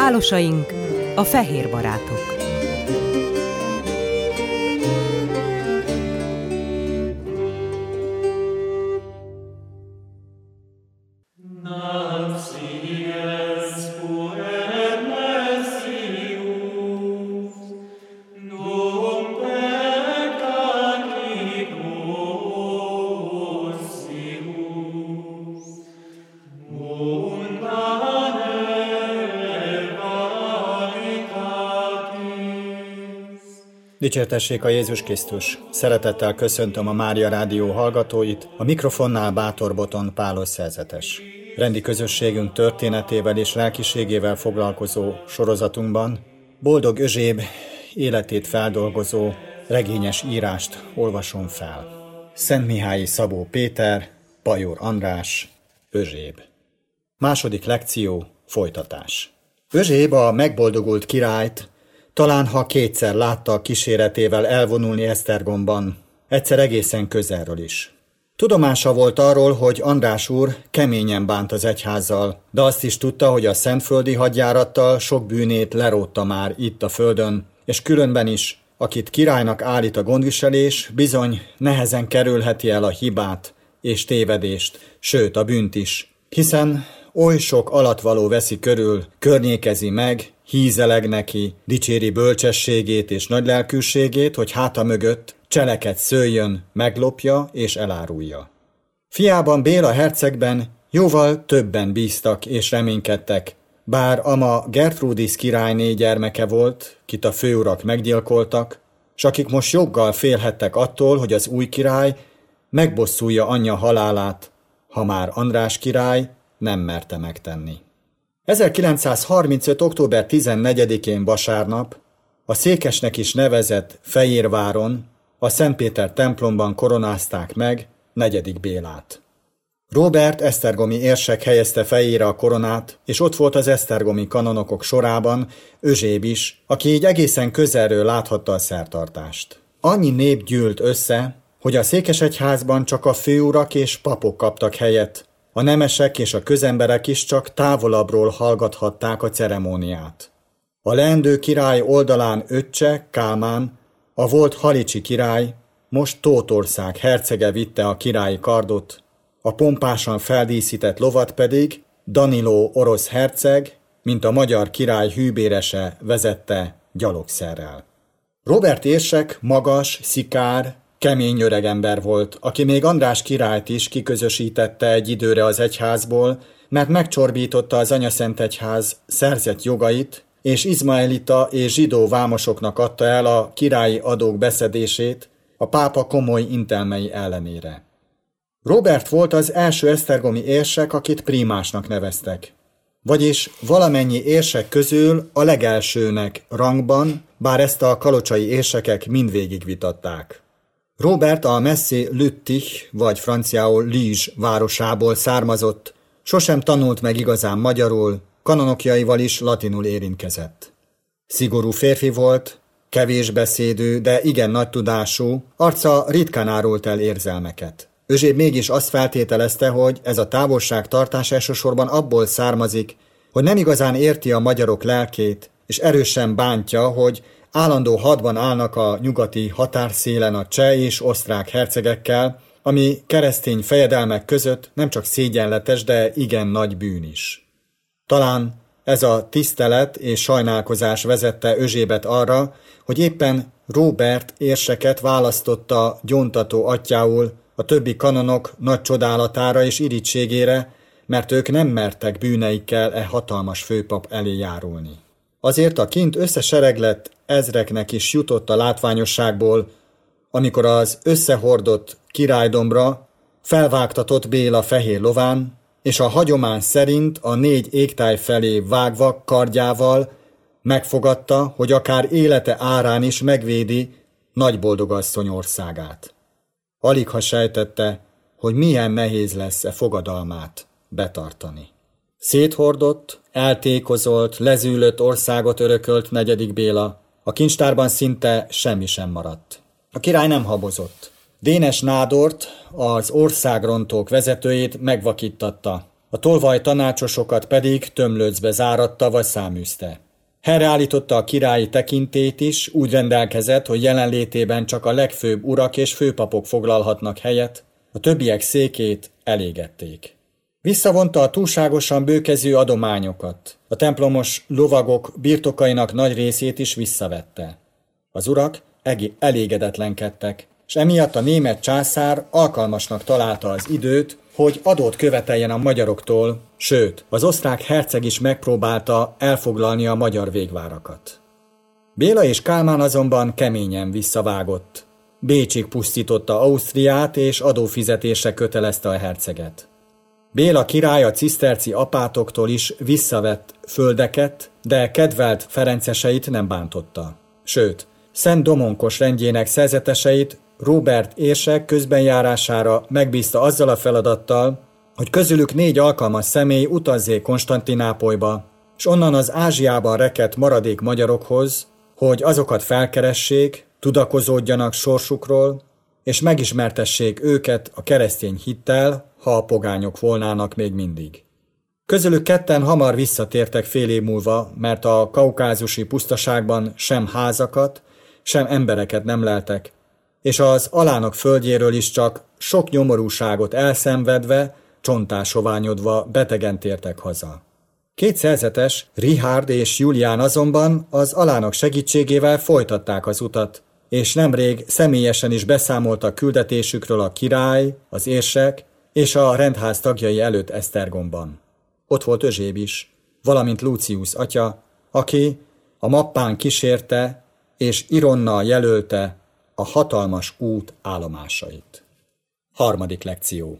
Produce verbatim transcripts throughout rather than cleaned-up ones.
Pálosaink, a fehér barátok. Dicsértessék a Jézus Krisztus! Szeretettel köszöntöm a Mária Rádió hallgatóit, a mikrofonnál Bátor Boton Pálos szerzetes. Rendi közösségünk történetével és lelkiségével foglalkozó sorozatunkban Boldog Özséb életét feldolgozó regényes írást olvasom fel. Szentmihályi Szabó Péter, Bajor András, Özséb. Második lekció, folytatás. Özséb a megboldogult királyt talán ha kétszer látta a kíséretével elvonulni Esztergomban, egyszer egészen közelről is. Tudomása volt arról, hogy András úr keményen bánt az egyházzal, de azt is tudta, hogy a szentföldi hadjárattal sok bűnét lerótta már itt a földön, és különben is, akit királynak állít a gondviselés, bizony nehezen kerülheti el a hibát és tévedést, sőt a bűnt is, hiszen oly sok alatvaló veszi körül, környékezi meg, hízeleg neki, dicséri bölcsességét és nagylelkűségét, hogy háta mögött cseleket szőjön, meglopja és elárulja. Fiában, Béla hercegben jóval többen bíztak és reménykedtek, bár ama Gertrudis királyné gyermeke volt, kit a főurak meggyilkoltak, s akik most joggal félhettek attól, hogy az új király megbosszulja anyja halálát, ha már András király nem merte megtenni. ezerkilencszázharmincöt. október tizennegyedikén vasárnap a székesnek is nevezett Fejérváron, a Szent Péter templomban koronázták meg negyedik Bélát. Róbert esztergomi érsek helyezte fejére a koronát, és ott volt az esztergomi kanonokok sorában Özséb is, aki így egészen közelről láthatta a szertartást. Annyi nép gyűlt össze, hogy a székesegyházban csak a főurak és papok kaptak helyet, a nemesek és a közemberek is csak távolabbról hallgathatták a ceremóniát. A leendő király oldalán öccse, Kálmán, a volt halicsi király, most Tótország hercege vitte a királyi kardot, a pompásan feldíszített lovat pedig Daniló orosz herceg, mint a magyar király hűbérese vezette gyalogszerrel. Robert érsek magas, szikár, kemény öregember volt, aki még András királyt is kiközösítette egy időre az egyházból, mert megcsorbította az anyaszentegyház szerzett jogait, és izmaelita és zsidó vámosoknak adta el a királyi adók beszedését a pápa komoly intelmei ellenére. Robert volt az első esztergomi érsek, akit prímásnak neveztek, vagyis valamennyi érsek közül a legelsőnek rangban, bár ezt a kalocsai érsekek mindvégig vitatták. Robert a messzi Lüttich, vagy franciául Liege városából származott, sosem tanult meg igazán magyarul, kanonokjaival is latinul érintkezett. Szigorú férfi volt, kevés beszédű, de igen nagy tudású, arca ritkán árult el érzelmeket. Özséb mégis azt feltételezte, hogy ez a távolságtartás elsősorban abból származik, hogy nem igazán érti a magyarok lelkét, és erősen bántja, hogy állandó hadban állnak a nyugati határszélen a cseh és osztrák hercegekkel, ami keresztény fejedelmek között nem csak szégyenletes, de igen nagy bűn is. Talán ez a tisztelet és sajnálkozás vezette Özsébet arra, hogy éppen Róbert érseket választotta gyóntató atyául a többi kanonok nagy csodálatára és irítségére, mert ők nem mertek bűneikkel e hatalmas főpap elé járulni. Azért a kint összesereglett ezreknek is jutott a látványosságból, amikor az összehordott királydombra felvágtatott Béla fehér lován, és a hagyomány szerint a négy égtáj felé vágva kardjával megfogadta, hogy akár élete árán is megvédi nagyboldogasszony országát. Aligha sejtette, hogy milyen nehéz lesz e fogadalmát betartani. Széthordott, eltékozolt, lezűlött országot örökölt negyedik Béla, a kincstárban szinte semmi sem maradt. A király nem habozott. Dénes Nádort, az országrontók vezetőjét megvakíttatta. a tolvaj tanácsosokat pedig tömlöcbe záratta vagy száműzte. Helyreállította a királyi tekintélyt is, úgy rendelkezett, hogy jelenlétében csak a legfőbb urak és főpapok foglalhatnak helyet, a többiek székét elégették. Visszavonta a túlságosan bőkező adományokat, a templomos lovagok birtokainak nagy részét is visszavette. Az urak elégedetlenkedtek, és emiatt a német császár alkalmasnak találta az időt, hogy adót követeljen a magyaroktól, sőt, az osztrák herceg is megpróbálta elfoglalni a magyar végvárakat. Béla és Kálmán azonban keményen visszavágott. Bécsig pusztította Ausztriát és adófizetésre kötelezte a herceget. Béla király a ciszterci apátoktól is visszavett földeket, de kedvelt ferenceseit nem bántotta. Sőt, Szent Domonkos rendjének szerzeteseit Róbert érsek közbenjárására megbízta azzal a feladattal, hogy közülük négy alkalmas személy utazzék Konstantinápolyba, és onnan az Ázsiában rekedt maradék magyarokhoz, hogy azokat felkeressék, tudakozódjanak sorsukról, és megismertessék őket a keresztény hittel, ha a pogányok volnának még mindig. Közülük ketten hamar visszatértek fél év múlva, mert a kaukázusi pusztaságban sem házakat, sem embereket nem leltek, és az alánok földjéről is csak sok nyomorúságot elszenvedve, csontásoványodva betegen tértek haza. Két szerzetes, Richárd és Julián azonban az alánok segítségével folytatták az utat, és nemrég személyesen is beszámoltak küldetésükről a király, az érsek és a rendház tagjai előtt Esztergomban. Ott volt Özséb is, valamint Lucius atya, aki a mappán kísérte és ironnal jelölte a hatalmas út állomásait. Harmadik lekció.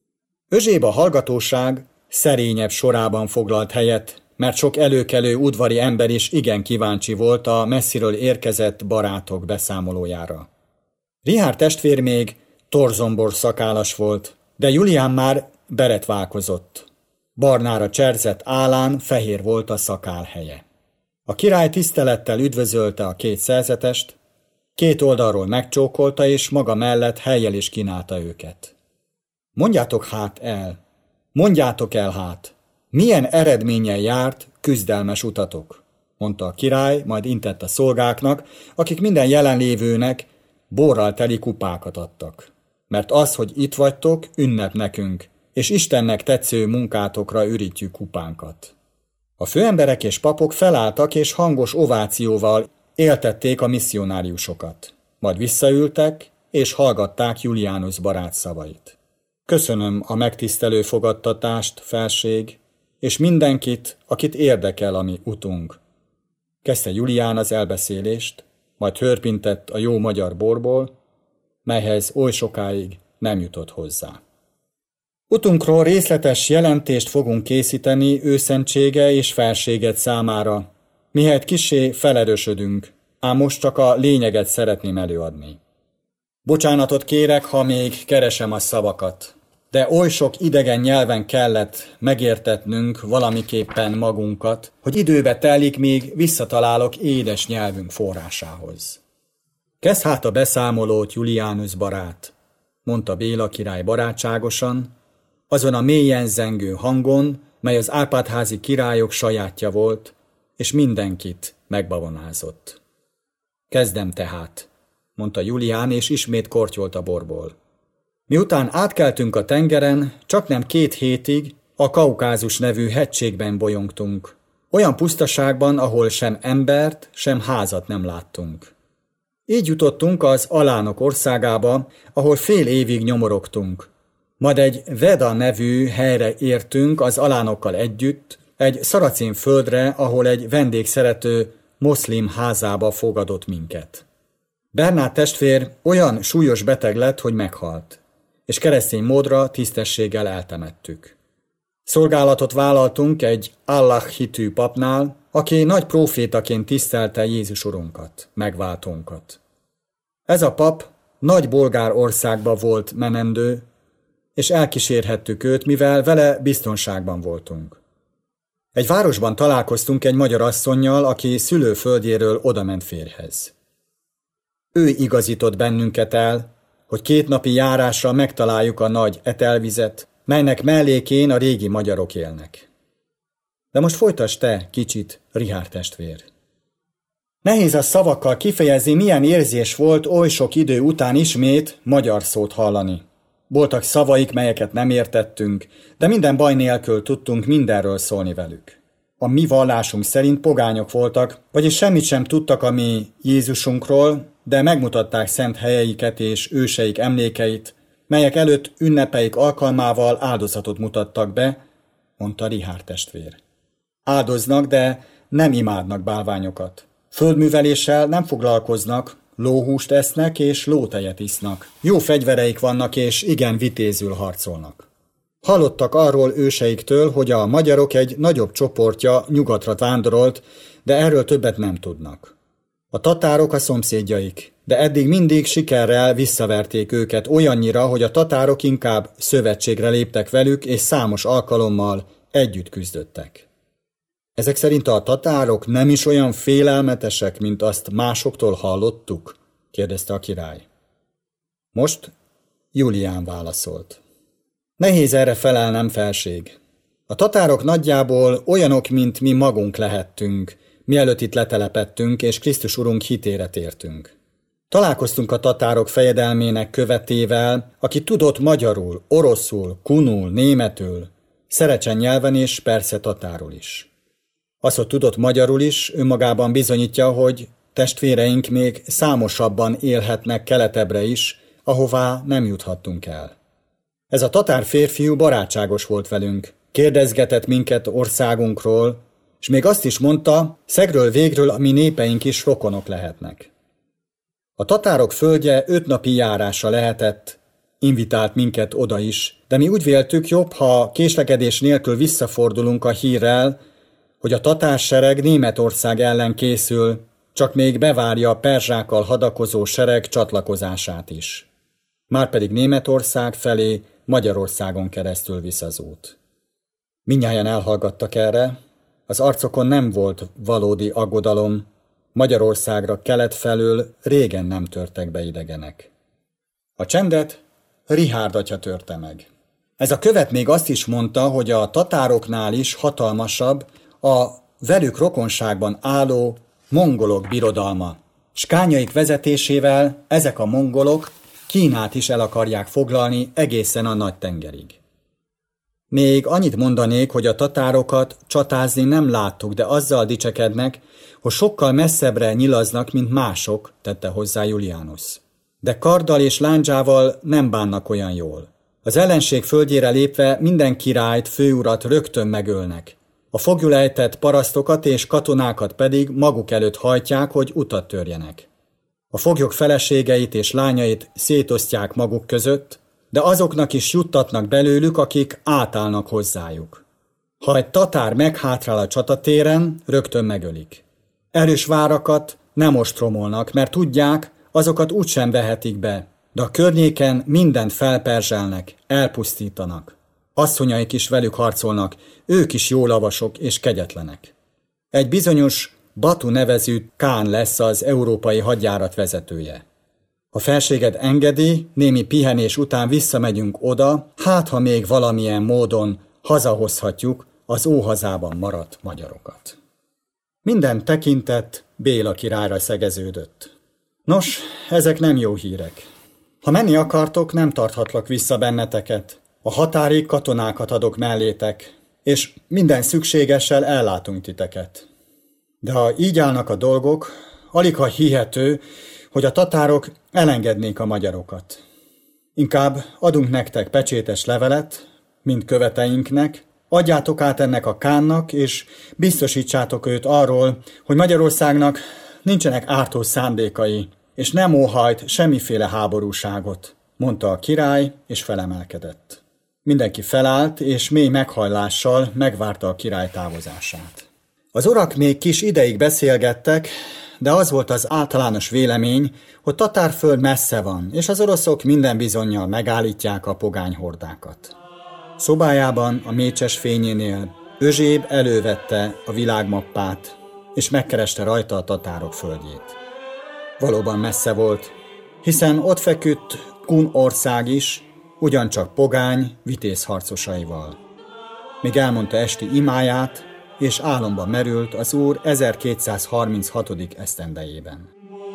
Özséb a hallgatóság szerényebb sorában foglalt helyet, mert sok előkelő udvari ember is igen kíváncsi volt a messziről érkezett barátok beszámolójára. Richárd testvér még torzombor szakállas volt, de Julián már beretválkozott. Barnára cserzett állán fehér volt a szakál helye. A király tisztelettel üdvözölte a két szerzetest, két oldalról megcsókolta és maga mellett hellyel is kínálta őket. Mondjátok hát el, mondjátok el hát, milyen eredménnyel járt küzdelmes utatok, mondta a király, majd intett a szolgáknak, akik minden jelenlévőnek borral teli kupákat adtak. Mert az, hogy itt vagytok, ünnep nekünk, és Istennek tetsző munkátokra ürítjük kupánkat. A főemberek és papok felálltak és hangos ovációval éltették a misszionáriusokat. Majd visszaültek és hallgatták Julianus barát szavait. Köszönöm a megtisztelő fogadtatást, felség, és mindenkit, akit érdekel a mi utunk. Kezdte Julián az elbeszélést, majd hörpintett a jó magyar borból, melyhez oly sokáig nem jutott hozzá. Utunkról részletes jelentést fogunk készíteni őszentsége és felséget számára, mihelyt kissé felerősödünk, ám most csak a lényeget szeretném előadni. Bocsánatot kérek, ha még keresem a szavakat, de oly sok idegen nyelven kellett megértetnünk valamiképpen magunkat, hogy időbe telik, míg visszatalálok édes nyelvünk forrásához. Kezd hát a beszámolót, Julianus barát, mondta Béla király barátságosan, azon a mélyen zengő hangon, mely az Árpád-házi királyok sajátja volt, és mindenkit megbabonázott. Kezdem tehát, mondta Julián, és ismét kortyolt a borból. Miután átkeltünk a tengeren, csaknem két hétig a Kaukázus nevű hegységben bolyongtunk. Olyan pusztaságban, ahol sem embert, sem házat nem láttunk. Így jutottunk az alánok országába, ahol fél évig nyomorogtunk. Majd egy Veda nevű helyre értünk az alánokkal együtt, egy szaracén földre, ahol egy vendégszerető moszlim házába fogadott minket. Bernát testvér olyan súlyos beteg lett, hogy meghalt, és keresztény módra tisztességgel eltemettük. Szolgálatot vállaltunk egy Allah hitű papnál, aki nagy prófétaként tisztelte Jézus Urunkat, megváltónkat. Ez a pap nagy bolgár országba volt menendő, és elkísérhettük őt, mivel vele biztonságban voltunk. Egy városban találkoztunk egy magyar asszonnyal, aki szülőföldjéről odament férjhez. Ő igazított bennünket el, hogy két napi járásra megtaláljuk a nagy etelvizet, melynek mellékén a régi magyarok élnek. De most folytasd te kicsit, Richárd testvér. Nehéz a szavakkal kifejezni, milyen érzés volt oly sok idő után ismét magyar szót hallani. Voltak szavaik, melyeket nem értettünk, de minden baj nélkül tudtunk mindenről szólni velük. A mi vallásunk szerint pogányok voltak, vagyis semmit sem tudtak a mi Jézusunkról, de megmutatták szent helyeiket és őseik emlékeit, melyek előtt ünnepeik alkalmával áldozatot mutattak be, mondta Richárd testvér. Áldoznak, de nem imádnak bálványokat. Földműveléssel nem foglalkoznak, lóhúst esznek és lótejet isznak. Jó fegyvereik vannak és igen vitézül harcolnak. Hallottak arról őseiktől, hogy a magyarok egy nagyobb csoportja nyugatra vándorolt, de erről többet nem tudnak. A tatárok a szomszédjaik, de eddig mindig sikerrel visszaverték őket olyannyira, hogy a tatárok inkább szövetségre léptek velük, és számos alkalommal együtt küzdöttek. Ezek szerint a tatárok nem is olyan félelmetesek, mint azt másoktól hallottuk? Kérdezte a király. Most Julián válaszolt. Nehéz erre felelnem, felség. A tatárok nagyjából olyanok, mint mi magunk lehettünk, mielőtt itt letelepettünk, és Krisztus Urunk hitére tértünk. Találkoztunk a tatárok fejedelmének követével, aki tudott magyarul, oroszul, kunul, németül, szerecsen nyelven és persze tatárul is. Az, hogy tudott magyarul is, önmagában bizonyítja, hogy testvéreink még számosabban élhetnek keletebbre is, ahová nem juthattunk el. Ez a tatár férfiú barátságos volt velünk, kérdezgetett minket országunkról, és még azt is mondta, szegről végről a mi népeink is rokonok lehetnek. A tatárok földje öt napi járása lehetett, invitált minket oda is, de mi úgy véltük jobb, ha késlekedés nélkül visszafordulunk a hírrel, hogy a tatársereg Németország ellen készül, csak még bevárja a perzsákkal hadakozó sereg csatlakozását is. Márpedig Németország felé Magyarországon keresztül visz az út. Mindnyájan elhallgattak erre, az arcokon nem volt valódi aggodalom, Magyarországra kelet felől régen nem törtek be idegenek. A csendet Richárd atya törte meg. Ez a követ még azt is mondta, hogy a tatároknál is hatalmasabb a velük rokonságban álló mongolok birodalma. Skányaik vezetésével ezek a mongolok Kínát is el akarják foglalni egészen a Nagy-tengerig. Még annyit mondanék, hogy a tatárokat csatázni nem láttuk, de azzal dicsekednek, hogy sokkal messzebbre nyilaznak, mint mások, tette hozzá Julianus. De karddal és lándzsával nem bánnak olyan jól. Az ellenség földjére lépve minden királyt, főurat rögtön megölnek. A foglyul ejtett parasztokat és katonákat pedig maguk előtt hajtják, hogy utat törjenek. A foglyok feleségeit és lányait szétosztják maguk között, de azoknak is juttatnak belőlük, akik átállnak hozzájuk. Ha egy tatár meghátrál a csatatéren, rögtön megölik. Erős várakat nem ostromolnak, mert tudják, azokat úgysem vehetik be, de a környéken mindent felperzselnek, elpusztítanak. Asszonyaik is velük harcolnak, ők is jó lavasok és kegyetlenek. Egy bizonyos Batu nevezű kán lesz az európai hadjárat vezetője. Ha felséged engedi, némi pihenés után visszamegyünk oda, hát ha még valamilyen módon hazahozhatjuk az óhazában maradt magyarokat. Minden tekintet Béla királyra szegeződött. Nos, ezek nem jó hírek. Ha menni akartok, nem tarthatlak vissza benneteket. A határig katonákat adok mellétek, és minden szükségessel ellátunk titeket. De ha így állnak a dolgok, aligha hihető, hogy a tatárok elengednék a magyarokat. Inkább adunk nektek pecsétes levelet, mint követeinknek, adjátok át ennek a kánnak, és biztosítsátok őt arról, hogy Magyarországnak nincsenek ártó szándékai, és nem óhajt semmiféle háborúságot, mondta a király, és felemelkedett. Mindenki felállt, és mély meghajlással megvárta a király távozását. Az urak még kis ideig beszélgettek, de az volt az általános vélemény, hogy Tatárföld messze van, és az oroszok minden bizonnyal megállítják a pogányhordákat. Szobájában a mécses fényénél Özséb elővette a világmappát, és megkereste rajta a tatárok földjét. Valóban messze volt, hiszen ott feküdt Kun ország is, ugyancsak pogány, vitéz harcosaival. Míg elmondta esti imáját, és álomba merült az Úr ezerkétszázharminchatodik esztendejében.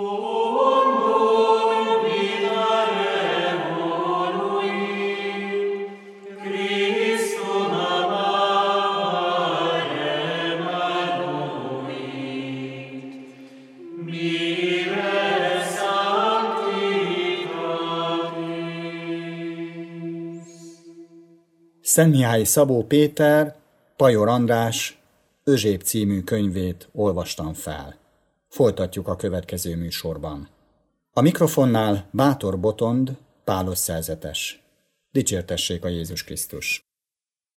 Szentmihályi Szabó Péter, Pajor András Özséb című könyvét olvastam fel. Folytatjuk a következő műsorban. A mikrofonnál Bátor Botond, Pálos szerzetes. Dicsértessék a Jézus Krisztus!